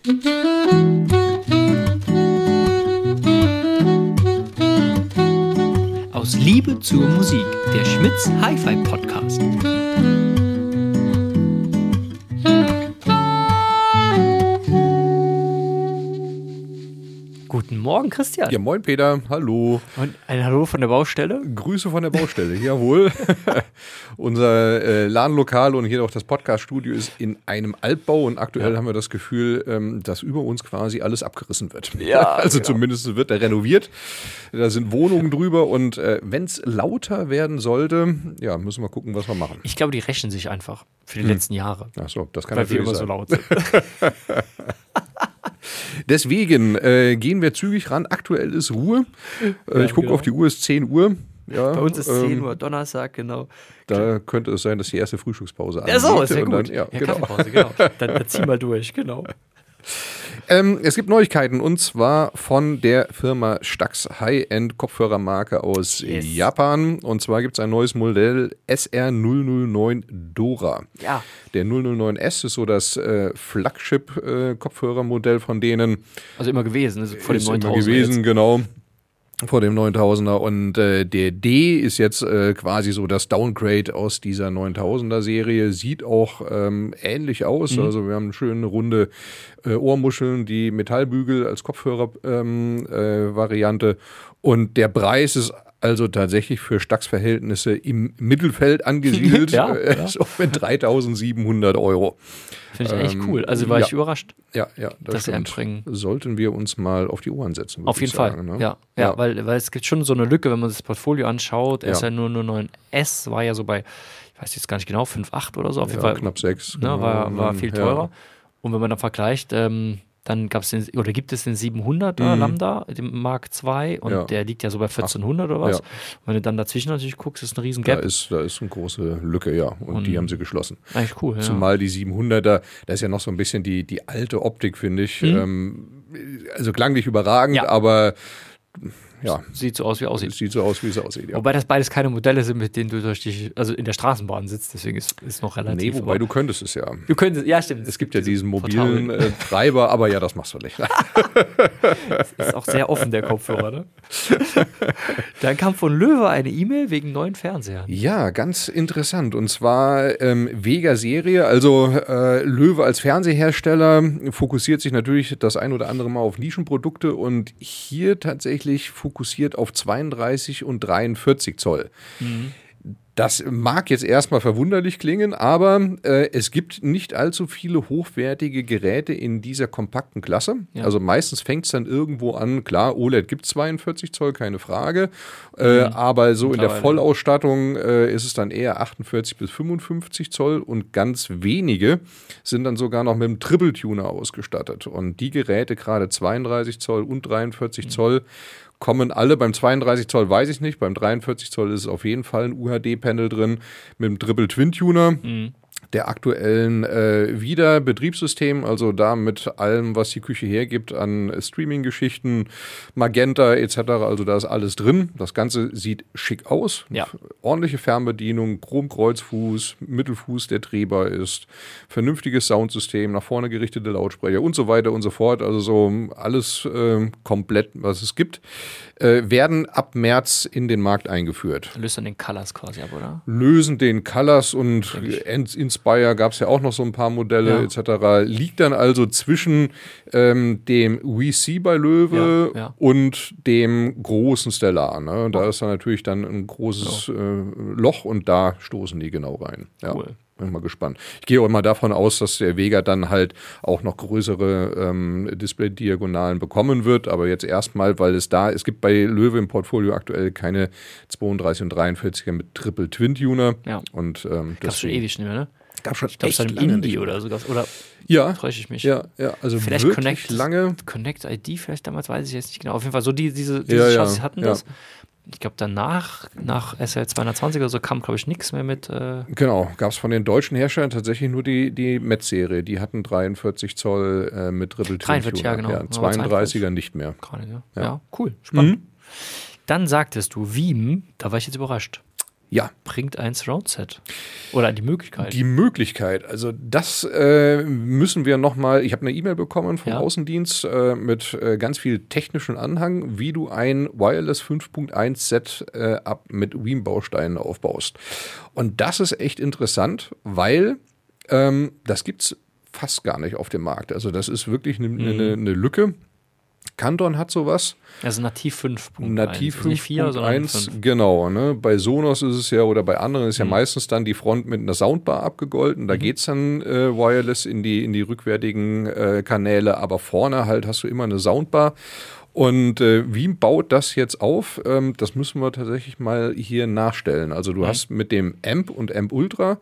Aus Liebe zur Musik, der Schmitz Hi-Fi Podcast. Guten Morgen, Christian. Ja, moin Peter, hallo. Und ein Hallo von der Baustelle? Grüße von der Baustelle, jawohl. Unser Ladenlokal und hier auch das Podcast-Studio ist in einem Altbau und aktuell haben wir das Gefühl, dass über uns quasi alles abgerissen wird. Ja, also zumindest wird er renoviert. Da sind Wohnungen drüber und wenn es lauter werden sollte, ja, müssen wir gucken, was wir machen. Ich glaube, die rächen sich einfach für die letzten Jahre. Ach so, das kann Weil wir natürlich immer sein. so laut sind. Deswegen gehen wir zügig ran. Aktuell ist Ruhe. Ich gucke auf die Uhr, es ist 10 Uhr. Ja, Bei uns ist 10 Uhr, Donnerstag, genau. Da könnte es sein, dass die erste Frühstückspause Ja, so, ist ja und gut. Dann, ja, genau. Kaffeepause, genau. Dann zieh mal durch, genau. Es gibt Neuigkeiten und zwar von der Firma Stax High-End-Kopfhörermarke aus Japan. Und zwar gibt es ein neues Modell SR009 Dora. Ja. Der 009S ist so das Flagship-Kopfhörermodell von denen. Also immer gewesen, ist vor dem Ist 9000er immer gewesen, jetzt. genau. Vor dem 9000er und der D ist jetzt quasi so das Downgrade aus dieser 9000er Serie, sieht auch ähnlich aus, also wir haben eine schöne runde Ohrmuscheln, die Metallbügel als Kopfhörer-Variante und der Preis ist also tatsächlich für Stax-Verhältnisse im Mittelfeld angesiedelt, Ja. so mit 3.700 €. Finde ich echt cool, also war ich überrascht. Ja, das Dass sie stimmt. anbringen. Sollten wir uns mal auf die Ohren setzen, würde Auf jeden ich sagen, Fall, ne? ja. Weil es gibt schon so eine Lücke, wenn man sich das Portfolio anschaut. Ja. SR009S war ja so bei, ich weiß jetzt gar nicht genau, 5,8 oder so. Auf jeden Fall Knapp 6. ne, war viel teurer. Und wenn man dann vergleicht, dann gibt es den 700er Lambda, den Mark II, und der liegt ja so bei 1400 oder was. Ja. Und wenn du dann dazwischen natürlich guckst, ist ein riesen Da Gap. ist eine große Lücke, ja. Und die haben sie geschlossen. Eigentlich cool, ja. Zumal die 700er, da ist ja noch so ein bisschen die alte Optik, finde ich. Also klanglich überragend, Ja. aber ja, Sieht so aus, wie es aussieht. es sieht so aus, wie es aussieht. Ja. Wobei das beides keine Modelle sind, mit denen du also in der Straßenbahn sitzt, deswegen ist noch relativ. Nee, wobei du könntest es ja. Du könntest, ja, stimmt. Es gibt ja diesen mobilen Treiber, aber ja, das machst du nicht. Ist auch sehr offen, der Kopfhörer, ne? Dann kam von Löwe eine E-Mail wegen neuen Fernsehern. Ja, ganz interessant. Und zwar Vega-Serie. Also Löwe als Fernsehersteller fokussiert sich natürlich das ein oder andere Mal auf Nischenprodukte und hier tatsächlich fokussiert auf 32 und 43 Zoll. Das mag jetzt erstmal verwunderlich klingen, aber es gibt nicht allzu viele hochwertige Geräte in dieser kompakten Klasse. Ja. Also meistens fängt es dann irgendwo an, klar, OLED gibt 42 Zoll, keine Frage, aber so in der Vollausstattung ist es dann eher 48 bis 55 Zoll und ganz wenige sind dann sogar noch mit einem Triple-Tuner ausgestattet. Und die Geräte, gerade 32 Zoll und 43 Zoll, kommen alle. Beim 32 Zoll weiß ich nicht, beim 43 Zoll ist es auf jeden Fall ein UHD-Panel drin mit einem Triple-Twin-Tuner. Der aktuellen Wieder-Betriebssystem, also da mit allem, was die Küche hergibt an Streaming-Geschichten, Magenta etc., also da ist alles drin. Das Ganze sieht schick aus. Ja. Ordentliche Fernbedienung, Chromkreuzfuß, Mittelfuß, der drehbar ist, vernünftiges Soundsystem, nach vorne gerichtete Lautsprecher und so weiter und so fort. Also so alles komplett, was es gibt, werden ab März in den Markt eingeführt. Löst dann den Colors quasi ab, oder? Lösen den Colors und Inspire gab es ja auch noch so ein paar Modelle etc. Liegt dann also zwischen dem VC bei Löwe und dem großen Stellar. Ne? Da ist dann natürlich dann ein großes Loch und da stoßen die genau rein. Ja. Cool. Bin mal gespannt. Ich gehe auch mal davon aus, dass der Vega dann halt auch noch größere Display-Diagonalen bekommen wird, aber jetzt erstmal, weil es gibt bei Löwe im Portfolio aktuell keine 32 und 43er mit Triple-Twin-Tuner. Ja. Und gab's schon ewig nicht mehr, ne? Gab schon Ich glaube, echt es lange Indie nicht. oder sogar. Oder täusche ich mich? Ja, also vielleicht wirklich lange. Connect ID vielleicht damals, weiß ich jetzt nicht genau. Auf jeden Fall so diese Chassis hatten ja. das. Ich glaube, danach, nach SL 220 oder so, kam, glaube ich, nichts mehr mit. Genau, gab es von den deutschen Herstellern tatsächlich nur die Metz-Serie. Die hatten 43 Zoll mit Triple 43, ja, genau. Ja, 32er nicht mehr. Gerade, ja, cool, spannend. Dann sagtest du, Veeam, da war ich jetzt überrascht. Ja. Bringt ein Surround-Set. Oder die Möglichkeit. Die Möglichkeit. Also das müssen wir nochmal, ich habe eine E-Mail bekommen vom Außendienst mit ganz viel technischen Anhang, wie du ein Wireless 5.1 Set mit Veeam-Bausteinen aufbaust. Und das ist echt interessant, weil das gibt es fast gar nicht auf dem Markt. Also das ist wirklich eine Lücke. Canton hat sowas. Also Nativ 5.1. Nativ 5.1, genau. Ne? Bei Sonos ist es ja, oder bei anderen ist ja meistens dann die Front mit einer Soundbar abgegolten. Da geht es dann wireless in die rückwärtigen Kanäle, aber vorne halt hast du immer eine Soundbar. Und Veeam baut das jetzt auf? Das müssen wir tatsächlich mal hier nachstellen. Also du hast mit dem Amp und Amp Ultra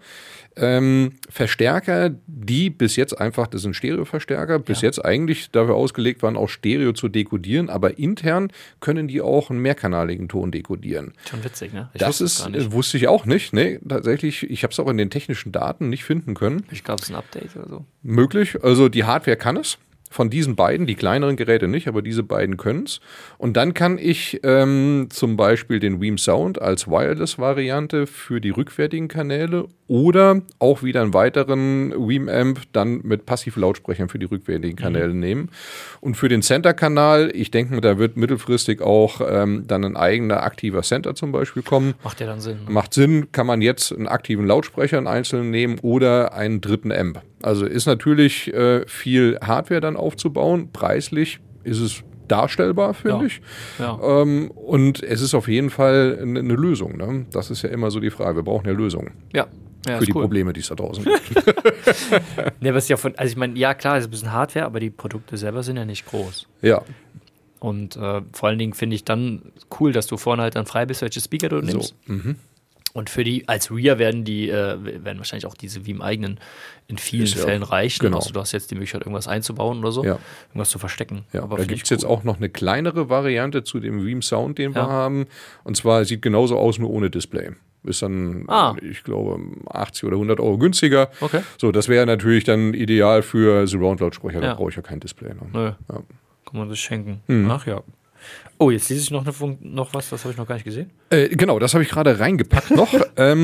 Verstärker, die bis jetzt einfach, das sind Stereo-Verstärker, bis jetzt eigentlich dafür ausgelegt waren, auch Stereo zu dekodieren, aber intern können die auch einen mehrkanaligen Ton dekodieren. Schon witzig, ne? Das wusste ich auch nicht. Nee, tatsächlich, ich habe es auch in den technischen Daten nicht finden können. Ich glaube, es ist ein Update oder so. Möglich, also die Hardware kann es. Von diesen beiden, die kleineren Geräte nicht, aber diese beiden können es. Und dann kann ich zum Beispiel den Veeam Sound als Wireless-Variante für die rückwärtigen Kanäle oder auch wieder einen weiteren Veeam Amp dann mit Passiv-Lautsprechern für die rückwärtigen Kanäle nehmen. Und für den Center-Kanal, ich denke, da wird mittelfristig auch dann ein eigener aktiver Center zum Beispiel kommen. Macht ja dann Sinn. Ne? Macht Sinn, kann man jetzt einen aktiven Lautsprecher einen einzelnen nehmen oder einen dritten Amp. Also ist natürlich viel Hardware dann aufzubauen. Preislich ist es darstellbar, finde ich. Ja. Und es ist auf jeden Fall eine Lösung. Ne? Das ist ja immer so die Frage. Wir brauchen ja Lösungen. Ja. Für die Probleme, die es da draußen gibt. Ne, aber ist ja also ich meine, ja klar, es ist ein bisschen Hardware, aber die Produkte selber sind ja nicht groß. Ja. Und vor allen Dingen finde ich dann cool, dass du vorne halt dann frei bist, welche Speaker du nimmst. So. Und für die, als Rear werden wahrscheinlich auch diese Veeam-eigenen in vielen Fällen reichen. Genau. Also du hast jetzt die Möglichkeit, irgendwas einzubauen oder so, irgendwas zu verstecken. Ja, aber da gibt es jetzt auch noch eine kleinere Variante zu dem Veeam Sound, den wir haben. Und zwar sieht genauso aus, nur ohne Display. Ist dann, ich glaube, 80 oder 100 Euro günstiger. Okay. So, das wäre natürlich dann ideal für Surround-Lautsprecher. Da brauche ich ja kein Display. Ne? Nö. Ja. Kann man das schenken. Ach ja. Oh, jetzt lese ich noch was, das habe ich noch gar nicht gesehen. Genau, das habe ich gerade reingepackt noch.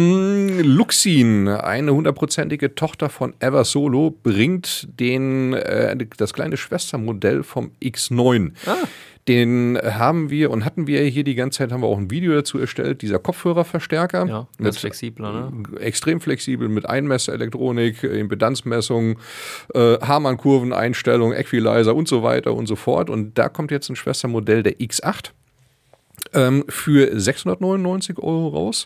Luxin, eine 100%ige Tochter von Eversolo, bringt das kleine Schwestermodell vom X9. Den hatten wir hier die ganze Zeit, haben wir auch ein Video dazu erstellt, dieser Kopfhörerverstärker. Ja, ganz flexibler, ne? Extrem flexibel mit Einmesselektronik, Impedanzmessung, Harman-Kurveneinstellung, Equalizer und so weiter und so fort. Und da kommt jetzt ein Schwestermodell der X8 für 699 Euro raus.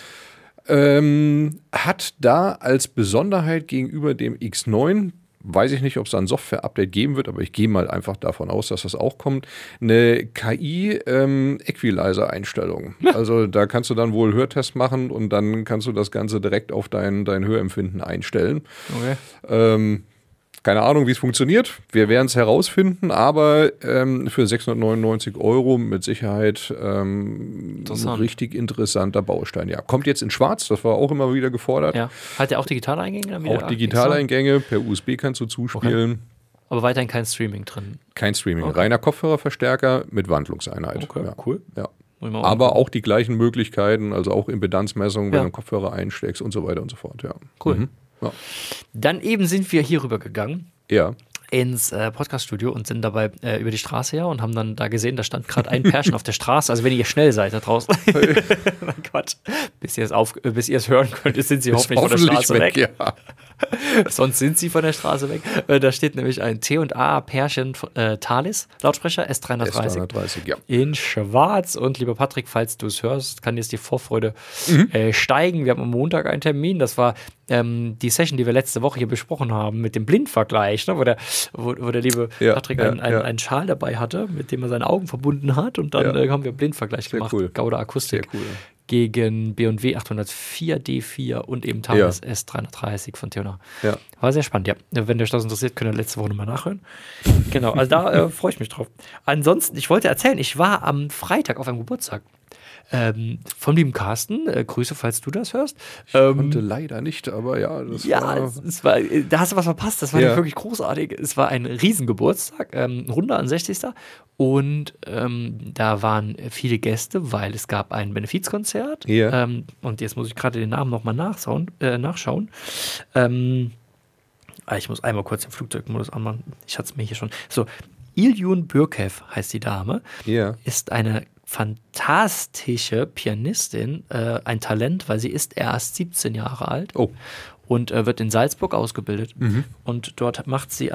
Hat da als Besonderheit gegenüber dem X9, weiß ich nicht, ob es da ein Software-Update geben wird, aber ich gehe mal einfach davon aus, dass das auch kommt, eine KI-Equalizer-Einstellung. Also da kannst du dann wohl Hörtest machen und dann kannst du das Ganze direkt auf dein Hörempfinden einstellen. Okay. Keine Ahnung, wie es funktioniert. Wir werden es herausfinden, aber für 699 Euro mit Sicherheit ein richtig interessanter Baustein. Ja, kommt jetzt in Schwarz, das war auch immer wieder gefordert. Ja. Hat der auch digitale Eingänge? Auch digitale Eingänge, per USB kannst du zuspielen. Okay. Aber weiterhin kein Streaming drin? Kein Streaming, reiner Kopfhörerverstärker mit Wandlungseinheit. Okay, cool. Ja. Aber auch die gleichen Möglichkeiten, also auch Impedanzmessung, wenn du einen Kopfhörer einsteckst und so weiter und so fort. Ja. Cool. Ja. Dann eben sind wir hier rüber gegangen. Ja. Ins Podcast-Studio und sind dabei über die Straße her und haben dann da gesehen, da stand gerade ein Pärchen auf der Straße. Also wenn ihr schnell seid da draußen. Quatsch. Bis ihr es hören könnt, sind sie hoffentlich von der Straße weg. Ja. Sonst sind sie von der Straße weg. Da steht nämlich ein T&A-Pärchen Thales, Lautsprecher S330. S330, ja. In schwarz. Und lieber Patrick, falls du es hörst, kann jetzt die Vorfreude steigen. Wir haben am Montag einen Termin. Das war die Session, die wir letzte Woche hier besprochen haben, mit dem Blindvergleich, ne, wo der liebe Patrick einen Schal dabei hatte, mit dem er seine Augen verbunden hat. Und dann haben wir einen Blindvergleich gemacht. Cool. Gauda Akustik. Sehr cool. Gegen B&W 804 D4 und eben Thales S330 von Theona. Ja. War sehr spannend, ja. Wenn euch das interessiert, könnt ihr letzte Woche nochmal nachhören. Genau, also da freue ich mich drauf. Ansonsten, ich wollte erzählen, ich war am Freitag auf einem Geburtstag vom lieben Carsten. Grüße, falls du das hörst. Ich konnte leider nicht, aber ja. Da hast du was verpasst. Das war wirklich großartig. Es war ein Riesengeburtstag, 160. Und da waren viele Gäste, weil es gab ein Benefizkonzert Konzert. Ja. Und jetzt muss ich gerade den Namen nochmal nachschauen. Ich muss einmal kurz den Flugzeugmodus anmachen. Ich hatte es mir hier schon. So, Iljun Bürkev heißt die Dame. Ja. Ist eine fantastische Pianistin, ein Talent, weil sie ist erst 17 Jahre alt und wird in Salzburg ausgebildet. Und dort macht sie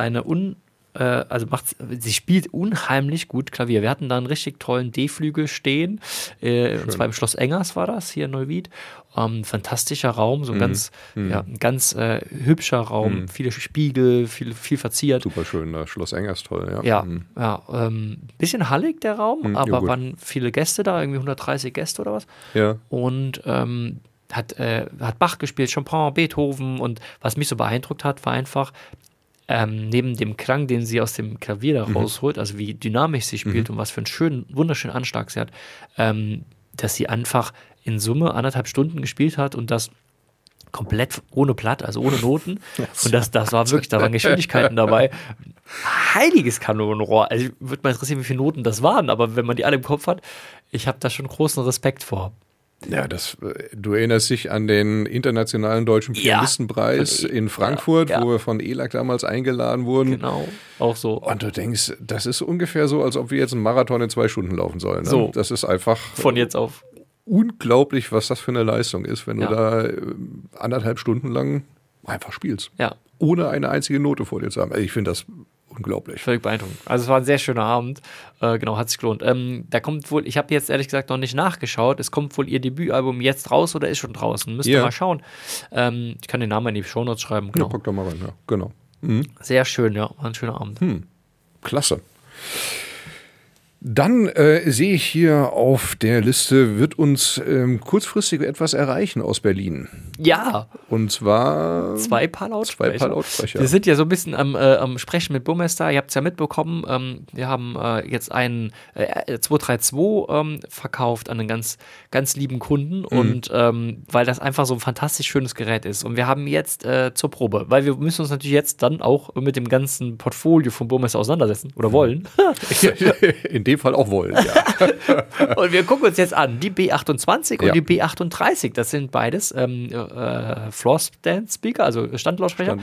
sie spielt unheimlich gut Klavier. Wir hatten da einen richtig tollen D-Flügel stehen, und zwar im Schloss Engers war das, hier in Neuwied. Fantastischer Raum, so ein ganz hübscher Raum, viele Spiegel, viel verziert. Super schön, das Schloss Engers, toll, ja. Bisschen hallig der Raum, aber waren viele Gäste da, irgendwie 130 Gäste oder was. Ja. Und hat Bach gespielt, Chopin, Beethoven, und was mich so beeindruckt hat, war einfach, neben dem Klang, den sie aus dem Klavier da rausholt, also wie dynamisch sie spielt und was für einen wunderschönen Anschlag sie hat, dass sie einfach in Summe 1,5 Stunden gespielt hat und das komplett ohne Blatt, also ohne Noten. Und das war wirklich, da waren Geschwindigkeiten dabei. Heiliges Kanonenrohr. Also würde mal interessieren, wie viele Noten das waren, aber wenn man die alle im Kopf hat, ich habe da schon großen Respekt vor. Ja, du erinnerst dich an den internationalen deutschen Pianistenpreis in Frankfurt, wo wir von ELAC damals eingeladen wurden. Genau, auch so. Und du denkst, das ist ungefähr so, als ob wir jetzt einen Marathon in 2 Stunden laufen sollen. Ne? So. Das ist einfach von jetzt auf. Unglaublich, was das für eine Leistung ist, wenn du da 1,5 Stunden lang einfach spielst. Ja. Ohne eine einzige Note vor dir zu haben. Also ich finde das unglaublich. Völlig beeindruckend. Also es war ein sehr schöner Abend. Genau, hat sich gelohnt. Da kommt wohl, ich habe jetzt ehrlich gesagt noch nicht nachgeschaut, es kommt wohl ihr Debütalbum jetzt raus oder ist schon draußen. Müsst ihr mal schauen. Ich kann den Namen in die Shownotes schreiben. Genau. Ja, pack da mal rein, ja. Genau. Sehr schön, ja. War ein schöner Abend. Klasse. Dann sehe ich hier auf der Liste, wird uns kurzfristig etwas erreichen aus Berlin. Ja. Und zwar 2 Paar Lautsprecher. Wir sind ja so ein bisschen am Sprechen mit Burmester. Ihr habt es ja mitbekommen. Wir haben jetzt einen 232 verkauft an einen ganz, ganz lieben Kunden. Und weil das einfach so ein fantastisch schönes Gerät ist. Und wir haben jetzt zur Probe, weil wir müssen uns natürlich jetzt dann auch mit dem ganzen Portfolio von Burmester auseinandersetzen. Oder wollen. In dem Fall auch wollen, ja. Und wir gucken uns jetzt an, die B28 und die B38, das sind beides Floor-Stand-Speaker, also Standlautsprecher.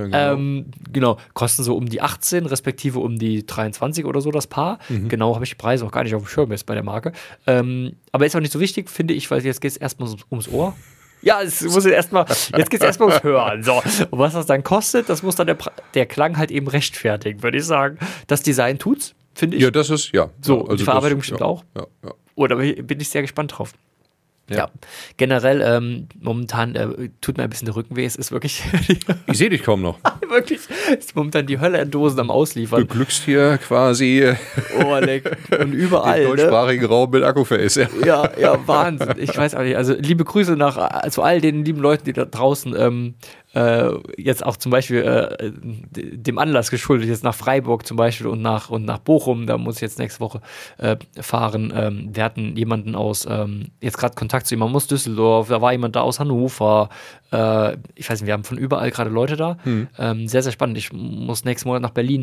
Genau, kosten so um die 18, respektive um die 23 oder so das Paar. Genau, habe ich die Preise auch gar nicht auf dem Schirm jetzt bei der Marke. Aber ist auch nicht so wichtig, finde ich, weil jetzt geht es erstmal ums Ohr. Ja, jetzt geht es erstmal ums Hören. So. Und was das dann kostet, das muss dann der Klang halt eben rechtfertigen, würde ich sagen. Das Design tut's, finde ich. Ja, das ist, ja. So, also die Verarbeitung bestimmt auch. Ja. Oder bin ich sehr gespannt drauf. Ja. Generell, momentan tut mir ein bisschen der Rücken weh. Es ist wirklich. Ich sehe dich kaum noch. Wirklich. Es ist momentan die Hölle an Dosen am Ausliefern. Du glückst hier quasi. Und überall. Im deutschsprachigen Raum mit Akkuface. Ja, Wahnsinn. Ich weiß auch nicht. Also, liebe Grüße zu all den lieben Leuten, die da draußen jetzt auch zum Beispiel dem Anlass geschuldet, jetzt nach Freiburg zum Beispiel und nach Bochum, da muss ich jetzt nächste Woche fahren. Wir hatten jemanden aus, jetzt gerade Kontakt zu jemandem aus Düsseldorf, da war jemand da aus Hannover, ich weiß nicht, wir haben von überall gerade Leute da. Sehr, sehr spannend. Ich muss nächsten Monat nach Berlin.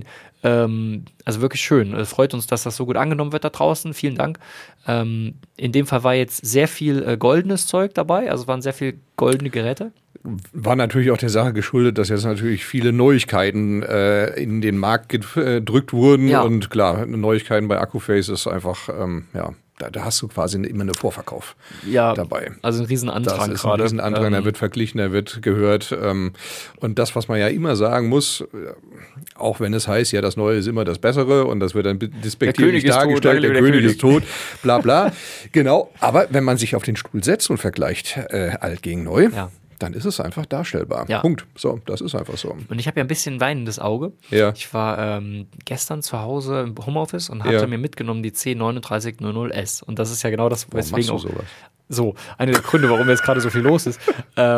Also wirklich schön. Es freut uns, dass das so gut angenommen wird da draußen. Vielen Dank. In dem Fall war jetzt sehr viel goldenes Zeug dabei, also es waren sehr viel goldene Geräte. War natürlich auch der Sache geschuldet, dass jetzt natürlich viele Neuigkeiten in den Markt gedrückt wurden. Ja. Und klar, Neuigkeiten bei Akkuface ist einfach, da hast du quasi immer eine Vorverkauf dabei. Also ein Riesenandrang gerade. Das ist ein Riesenandrang, der wird verglichen, der wird gehört. Und das, was man ja immer sagen muss, auch wenn es heißt, ja, das Neue ist immer das Bessere und das wird dann despektierlich dargestellt, der König ist tot, bla bla. Genau, aber wenn man sich auf den Stuhl setzt und vergleicht alt gegen neu, dann ist es einfach darstellbar. Ja. Punkt. So, das ist einfach so. Und ich habe ja ein bisschen weinendes Auge. Ja. Ich war gestern zu Hause im Homeoffice und hatte mir mitgenommen die C3900S. Und das ist ja genau das, weswegen auch sowas? So, einer der Gründe, warum jetzt gerade so viel los ist.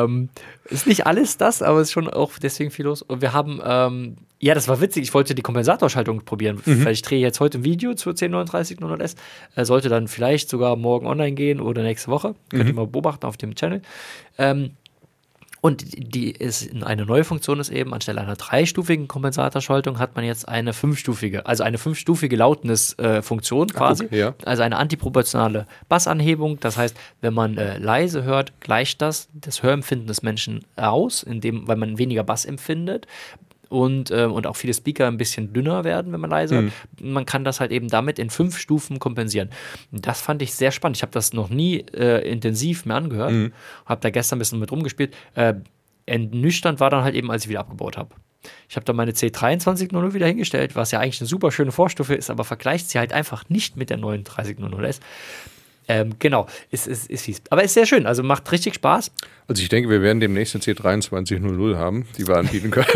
Ist nicht alles das, aber es ist schon auch deswegen viel los. Und wir haben, das war witzig, ich wollte die Kompensatorschaltung probieren, weil ich drehe jetzt heute ein Video zur C3900S. Sollte dann vielleicht sogar morgen online gehen oder nächste Woche. Könnt ihr mal beobachten auf dem Channel. Und eine neue Funktion ist eben, anstelle einer 3-stufigen Kompensatorschaltung hat man jetzt eine 5-stufige, also eine 5-stufige Lautnisfunktion quasi. Okay, ja. Also eine antiproportionale Bassanhebung. Das heißt, wenn man leise hört, gleicht das Hörempfinden des Menschen aus, weil man weniger Bass empfindet. Und auch viele Speaker ein bisschen dünner werden, wenn man leise hört. Man kann das halt eben damit in 5 Stufen kompensieren. Das fand ich sehr spannend. Ich habe das noch nie intensiv mehr angehört. Habe da gestern ein bisschen mit rumgespielt. Ernüchternd war dann halt eben, als ich wieder abgebaut habe. Ich habe da meine C2300 wieder hingestellt, was ja eigentlich eine super schöne Vorstufe ist, aber vergleicht sie halt einfach nicht mit der neuen 3000S. Genau, ist fies. Aber ist sehr schön, also macht richtig Spaß. Also ich denke, wir werden demnächst eine C2300 haben, die wir anbieten können.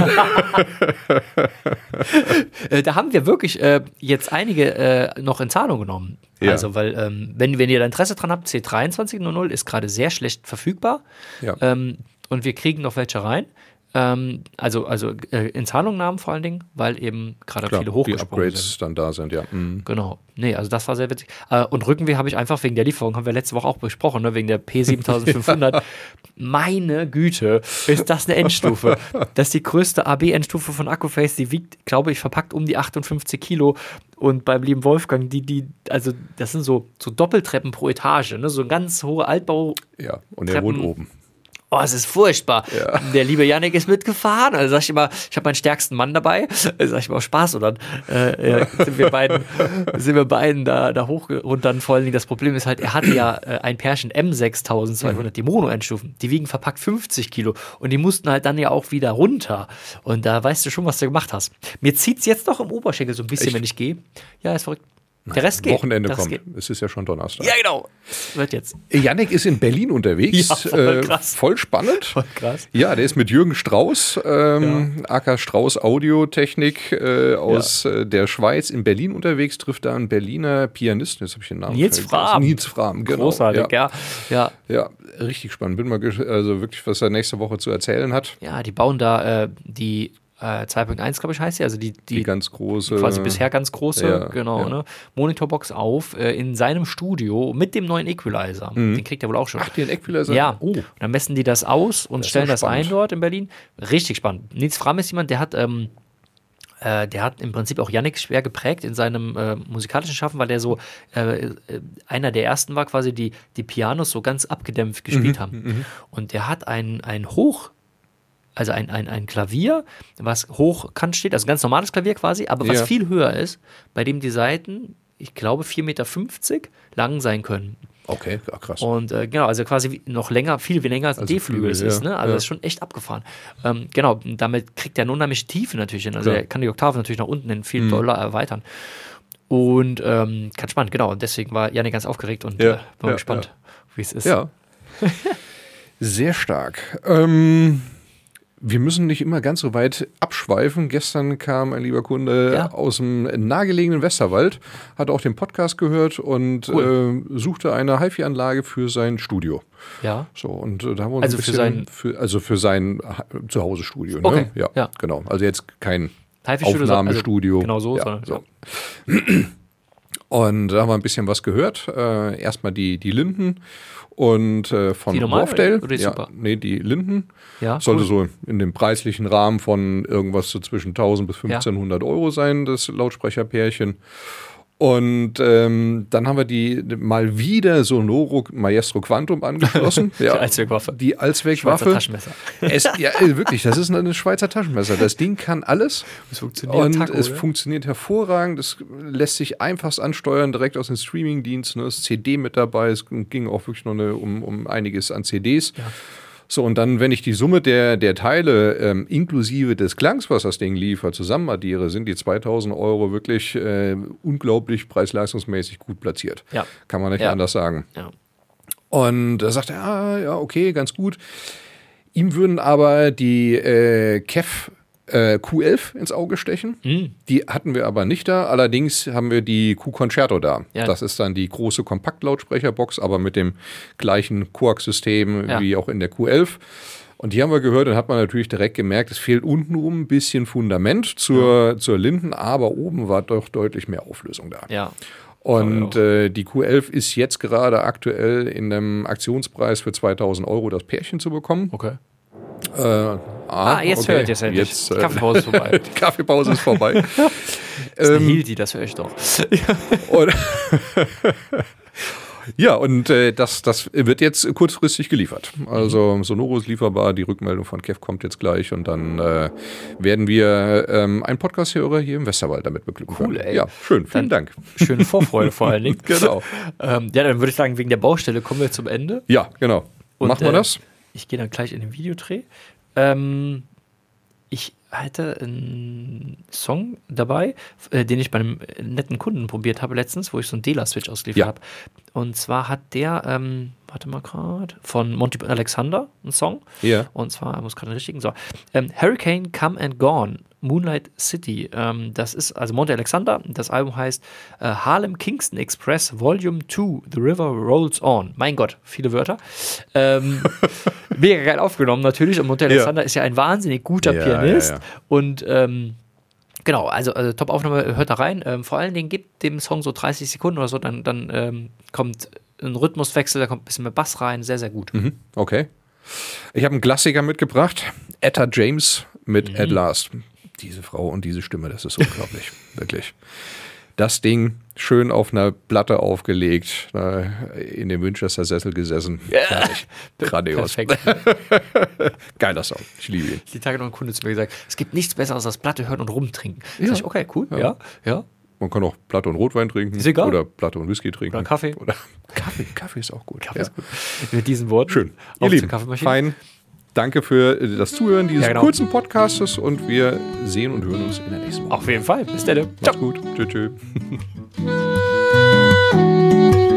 Da haben wir wirklich jetzt einige noch in Zahlung genommen. Ja. Also, weil, wenn ihr da Interesse dran habt, C2300 ist gerade sehr schlecht verfügbar. Ja. Und wir kriegen noch welche rein. Also in Zahlungnahmen vor allen Dingen, weil eben gerade viele hochgesprungen sind. Die Upgrades dann da sind, ja. Genau. Nee, also das war sehr witzig. Und Rückenweh habe ich einfach wegen der Lieferung, haben wir letzte Woche auch besprochen, ne, wegen der P7500. Meine Güte, ist das eine Endstufe. Das ist die größte AB-Endstufe von Accuphase, die wiegt, glaube ich, verpackt um die 58 Kilo. Und beim lieben Wolfgang, also das sind so Doppeltreppen pro Etage, ne, so ein ganz hohe Altbau. Ja, und er wohnt oben. Oh, es ist furchtbar. Ja. Der liebe Yannick ist mitgefahren. Also sag ich immer, ich habe meinen stärksten Mann dabei. Sag ich mal, Spaß. Und dann sind wir beiden da hoch. Und dann vor allen Dingen das Problem ist halt, er hatte ja ein Pärchen M6200, die Mono-Endstufen. Die wiegen verpackt 50 Kilo. Und die mussten halt dann ja auch wieder runter. Und da weißt du schon, was du gemacht hast. Mir zieht es jetzt noch im Oberschenkel so ein bisschen, wenn ich gehe. Ja, ist verrückt. Der Rest geht. Wochenende kommt. Es ist ja schon Donnerstag. Ja, genau. Wird jetzt. Yannick ist in Berlin unterwegs. Ja, voll krass. Voll spannend. Voll krass. Ja, der ist mit Jürgen Strauß, aka Strauß Audiotechnik aus der Schweiz in Berlin unterwegs, trifft da einen Berliner Pianisten. Jetzt habe ich den Namen vergessen. Nils Frahm, genau. Großartig, ja, richtig spannend. Bin mal also wirklich, was er nächste Woche zu erzählen hat. Ja, die bauen da die 2.1, glaube ich, heißt sie, also die ganz große, quasi bisher ganz große, ne, Monitorbox auf in seinem Studio mit dem neuen Equalizer. Den kriegt er wohl auch schon. Ach, den Equalizer? Ja. Oh. Und dann messen die das aus und stellen das ein dort in Berlin. Richtig spannend. Nils Frahm ist jemand, der hat im Prinzip auch Yannick schwer geprägt in seinem musikalischen Schaffen, weil der so einer der ersten war, quasi die Pianos so ganz abgedämpft gespielt haben. Und der hat ein Klavier, was hochkant steht, also ein ganz normales Klavier quasi, aber was viel höher ist, bei dem die Saiten, ich glaube, 4,50 Meter lang sein können. Okay, krass. Und genau, also quasi noch länger, viel länger als ein D-Flügel ist, ne? Also das ist schon echt abgefahren. Genau, damit kriegt er eine unheimliche Tiefe natürlich hin. Also er kann die Oktave natürlich nach unten hin viel doller erweitern. Und ganz spannend, genau. Und deswegen war Yannick ganz aufgeregt und bin gespannt, wie es ist. Ja. Sehr stark. Wir müssen nicht immer ganz so weit abschweifen. Gestern kam ein lieber Kunde aus dem nahegelegenen Westerwald, hat auch den Podcast gehört und suchte eine HiFi-Anlage für sein Studio. Ja. So, und da haben wir uns für sein Zuhause-Studio. Ne? Okay. Ja, genau. Also jetzt kein Aufnahmestudio. Genau so. So. Und da haben wir ein bisschen was gehört. Erstmal die Linden und von Wharfdale. Oder die Super? Nee, die Linden. Ja, sollte so in dem preislichen Rahmen von irgendwas so zwischen 1000 bis 1500 Euro sein, das Lautsprecherpärchen. Und dann haben wir die mal wieder Sonoro Maestro Quantum angeschlossen. Die Allzweckwaffe. Die Allzweckwaffe. Schweizer Taschenmesser. Wirklich, das ist ein Schweizer Taschenmesser. Das Ding kann alles. Es funktioniert. Es funktioniert hervorragend. Es lässt sich einfachst ansteuern, direkt aus den Streamingdiensten. Es ist CD mit dabei. Es ging auch wirklich noch um einiges an CDs. Ja. So, und dann, wenn ich die Summe der Teile inklusive des Klangs, was das Ding liefert, zusammen addiere, sind die 2000 Euro wirklich unglaublich preis-leistungsmäßig gut platziert. Ja. Kann man nicht anders sagen. Ja. Und da sagt er, ja, okay, ganz gut. Ihm würden aber die KEF Q11 ins Auge stechen. Die hatten wir aber nicht da. Allerdings haben wir die Q-Concerto da. Ja. Das ist dann die große Kompaktlautsprecherbox, aber mit dem gleichen Quark-System wie auch in der Q11. Und die haben wir gehört und hat man natürlich direkt gemerkt, es fehlt untenrum ein bisschen Fundament zur Linden, aber oben war doch deutlich mehr Auflösung da. Ja. Und die Q11 ist jetzt gerade aktuell in einem Aktionspreis für 2000 Euro das Pärchen zu bekommen. Okay. Jetzt okay. hört ihr es endlich. Die Kaffeepause ist vorbei. Die Kaffeepause ist vorbei. Das ist eine Hildi, das höre ich doch. Und ja, und das wird jetzt kurzfristig geliefert. Also Sonoro ist lieferbar, die Rückmeldung von Kev kommt jetzt gleich und dann werden wir einen Podcast-Hörer hier im Westerwald damit beglücken können. Cool, ey. Ja, schön, vielen Dank. Schöne Vorfreude vor allen Dingen. Genau. Ja, dann würde ich sagen, wegen der Baustelle kommen wir zum Ende. Ja, genau. Und, machen wir das? Ich gehe dann gleich in den Videodreh. Ich hatte einen Song dabei, den ich bei einem netten Kunden probiert habe letztens, wo ich so einen Dela-Switch ausgeliefert habe. Und zwar hat der, warte mal gerade, von Monty Alexander einen Song. Ja. Und zwar, ich muss gerade den richtigen, so. Hurricane Come and Gone, Moonlight City. Das ist, also Monty Alexander, das Album heißt Harlem Kingston Express Volume 2, The River Rolls On. Mein Gott, viele Wörter. Mega geil aufgenommen natürlich. Und Monty Alexander ist ja ein wahnsinnig guter Pianist. Und genau, also Top-Aufnahme, hört da rein. Vor allen Dingen gibt dem Song so 30 Sekunden oder so, dann kommt ein Rhythmuswechsel, da kommt ein bisschen mehr Bass rein. Sehr, sehr gut. Okay. Ich habe einen Klassiker mitgebracht. Etta James mit At Last. Diese Frau und diese Stimme, das ist unglaublich. Wirklich. Das Ding schön auf einer Platte aufgelegt, in dem Winchester-Sessel gesessen. Fertig. Grandios. Perfekt. Geiler Song. Ich liebe ihn. Die Tage noch ein Kunde zu mir gesagt, es gibt nichts Besseres als Platte hören und rumtrinken. Ja. Sag ich, okay, cool. Ja. Man kann auch Platte und Rotwein trinken. Ist egal. Oder Platte und Whisky trinken. Oder Kaffee. Oder Kaffee ist auch gut. Kaffee ist gut. Mit diesen Worten. Schön. Auf Ihr Lieben, zur Kaffeemaschine. fein. Danke für das Zuhören dieses genau. kurzen Podcastes und wir sehen und hören uns in der nächsten Woche. Auf jeden Fall. Bis dann. Macht's gut. Tschüss.